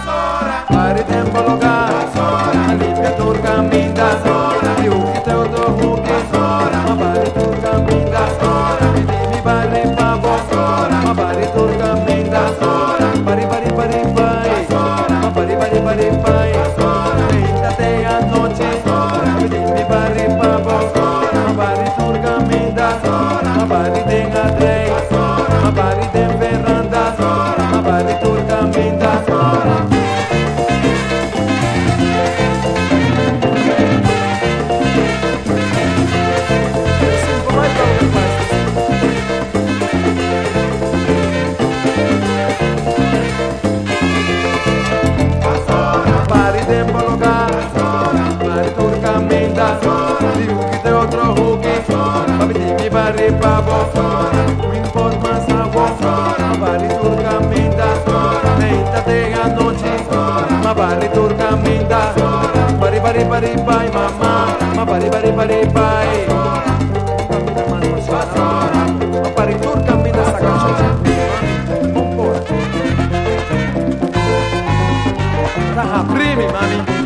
Pari tempo local, alivia turca minda, e o que teu do huki, ma pari turca minda, mi pari pavo, ma pari turca minda, pari pari pari pai, ma pari pari pari pai, ainda tem a noite, mi pari pavo, ma pari turca minda, ma pari tem a trem, ma pari tem veranda, ma pari turca minda. Pari tempo local, pari turca minda, digo que tem outro huki, mi pari pavo, me informa sago, pari turca minda, ainda tem a noite, ma pari turca minda, pari pari pari pai mamá, ma pari pari pari pai, ma pari turca minda essa caixa, tá primi mami.